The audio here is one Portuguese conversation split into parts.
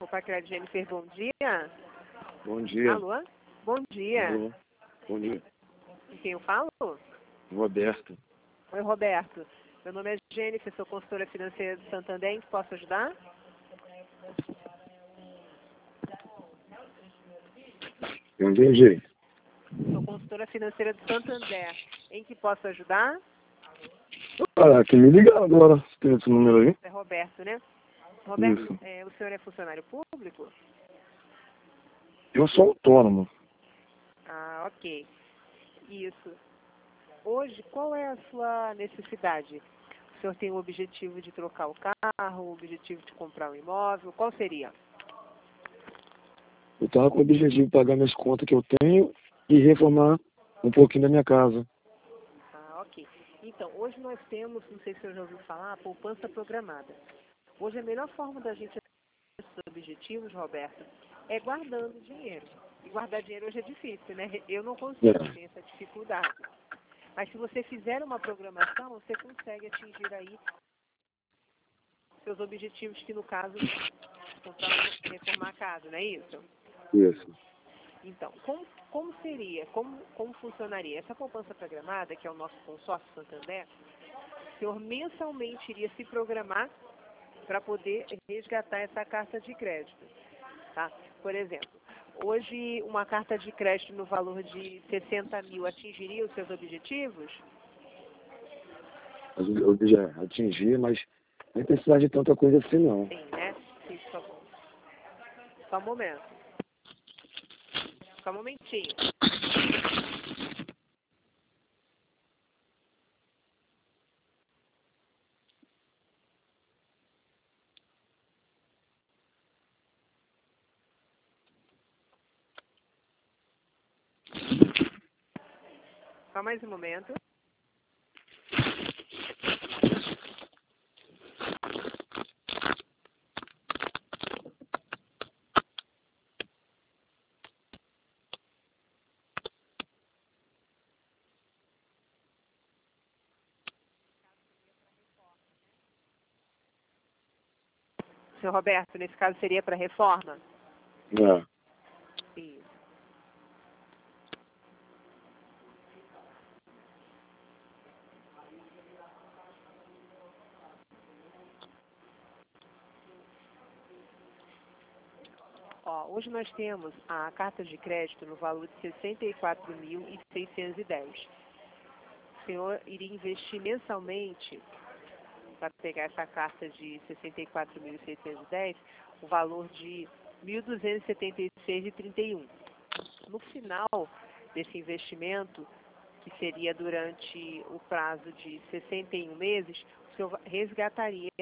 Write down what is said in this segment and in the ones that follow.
Pacred Jennifer, bom dia. Bom dia. Alô? Bom dia. Alô. Bom dia. Com quem eu falo? Roberto. Oi, Roberto. Meu nome é Jennifer, sou consultora financeira do Santander. Em que posso ajudar? Eu entendi. Sou consultora financeira do Santander. Em que posso ajudar? Ah, que me ligar agora. Você tem esse número aí? É Roberto, né? Roberto, Isso. o senhor é funcionário público? Eu sou autônomo. Ah, ok. Isso. Hoje, qual é a sua necessidade? O senhor tem o objetivo de trocar o carro, o objetivo de comprar um imóvel? Qual seria? Eu tava com o objetivo de pagar minhas contas que eu tenho e reformar um pouquinho da minha casa. Ah, ok. Então, hoje nós temos, não sei se o senhor já ouviu falar, a poupança programada. Hoje a melhor forma da gente atingir esses objetivos, Roberto, é guardando dinheiro. E guardar dinheiro hoje é difícil, né? Eu não consigo, ter essa dificuldade. Mas se você fizer uma programação, você consegue atingir aí seus objetivos, que no caso, comprar, reformar a casa, não é isso? Isso. Então, como seria, como funcionaria? Essa poupança programada, que é o nosso consórcio Santander, o senhor mensalmente iria se programar para poder resgatar essa carta de crédito. Tá? Por exemplo, hoje uma carta de crédito no valor de 60 mil atingiria os seus objetivos? Eu já atingi, mas nem precisar de tanta coisa assim, não. Sim, né? Sim, por favor. Só um momento. Só um momentinho. Só mais um momento. Senhor Roberto, nesse caso seria para reforma? É. Isso. Ó, hoje nós temos a carta de crédito no valor de 64.610. O senhor iria investir mensalmente, para pegar essa carta de 64.610, o valor de 1.276,31. No final desse investimento, que seria durante o prazo de 61 meses, o senhor resgataria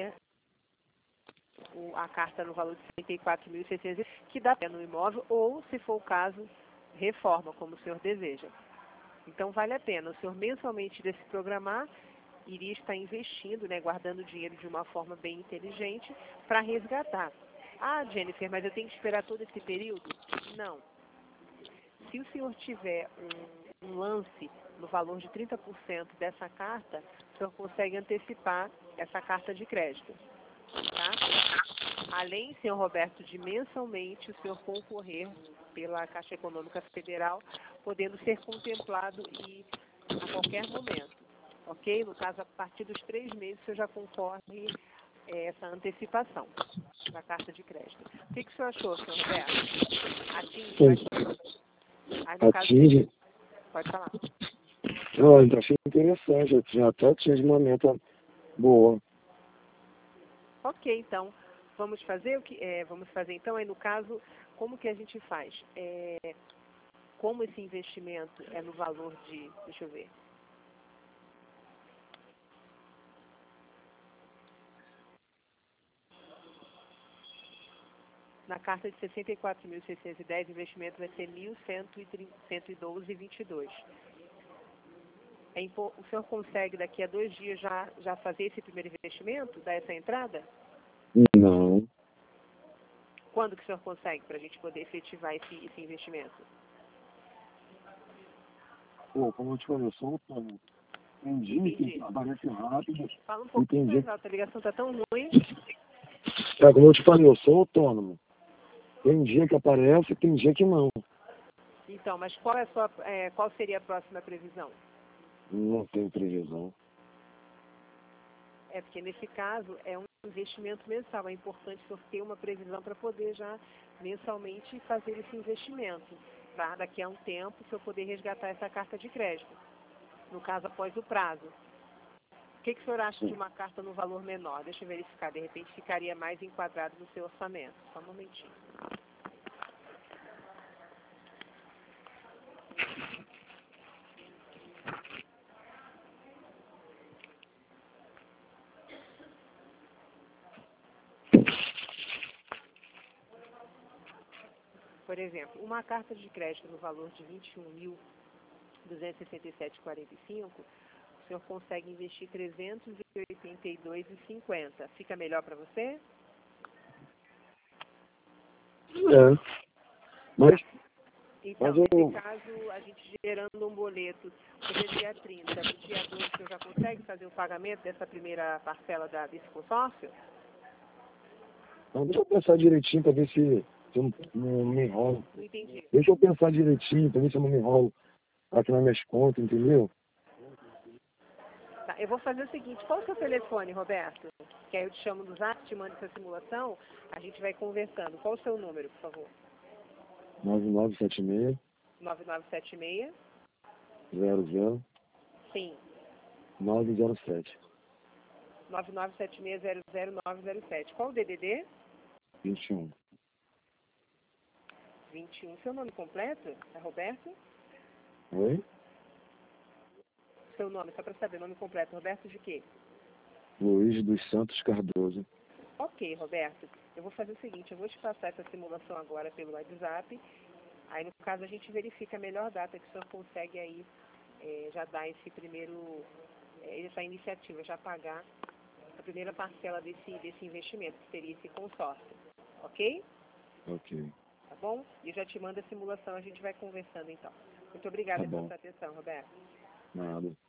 a carta no valor de 64.600, que dá pé no imóvel, ou, se for o caso, reforma, como o senhor deseja. Então, vale a pena. O senhor mensalmente iria se programar, iria estar investindo, né, guardando dinheiro de uma forma bem inteligente para resgatar. Ah, Jennifer, mas eu tenho que esperar todo esse período? Não. Se o senhor tiver um lance no valor de 30% dessa carta, o senhor consegue antecipar essa carta de crédito. Tá? Além, senhor Roberto, de mensalmente o senhor concorrer pela Caixa Econômica Federal, podendo ser contemplado a qualquer momento. Ok? No caso, a partir dos 3 meses, o senhor já concorre essa antecipação da carta de crédito. O que o senhor achou, senhor Roberto? Atinge bastante? Aí, no caso, Atinge? pode falar. Não, eu achei interessante. Eu já até atingi uma meta boa. Ok, então, vamos fazer então, aí no caso, como que a gente faz? Como esse investimento é no valor de, deixa eu ver. Na carta de 64.610, o investimento vai ser 1.112,22. O senhor consegue daqui a 2 dias já fazer esse primeiro investimento, dar essa entrada? Não. Quando que o senhor consegue para a gente poder efetivar esse investimento? Pô, como eu te falei, eu sou autônomo. Entendi que aparece rápido. Fala um pouquinho Entendi. mais alto, a ligação está tão ruim. Como eu te falei, eu sou autônomo. Tem dia que aparece, tem dia que não. Então, mas qual seria a próxima previsão? Não tem previsão. É porque nesse caso é um investimento mensal. É importante o senhor ter uma previsão para poder já mensalmente fazer esse investimento. Para daqui a um tempo o senhor poder resgatar essa carta de crédito. No caso, após o prazo. O que o senhor acha de uma carta no valor menor? Deixa eu verificar. De repente ficaria mais enquadrado no seu orçamento. Só um momentinho. Por exemplo, uma carta de crédito no valor de R$ 21.267,45, o senhor consegue investir R$ 382,50. Fica melhor para você? É. Mas Então, nesse caso, a gente gerando um boleto hoje é dia 30, no dia 12 o senhor já consegue fazer o pagamento dessa primeira parcela desse consórcio? Então, deixa eu pensar direitinho para ver se eu não me enrolo. Não entendi. Deixa eu pensar direitinho para ver se eu não me enrolo aqui nas minhas contas, entendeu? Tá, eu vou fazer o seguinte, qual é o seu telefone, Roberto? Que aí eu te chamo no zap, te mando essa simulação, a gente vai conversando. Qual o seu número, por favor? 9976 9976? 00 Sim. 907 9976000907. Qual o DDD? 21. 21. Seu nome completo? É Roberto? Oi? Seu nome, só para saber, nome completo. Roberto de quê? Luiz dos Santos Cardoso. Ok, Roberto. Eu vou fazer o seguinte, eu vou te passar essa simulação agora pelo WhatsApp. Aí, no caso, a gente verifica a melhor data que o senhor consegue aí já dar esse primeiro, essa iniciativa, já pagar a primeira parcela desse investimento, que seria esse consórcio. Ok? Ok. Tá bom? E eu já te mando a simulação, a gente vai conversando então. Muito Tá obrigada pela bom. sua atenção, Roberto. Nada.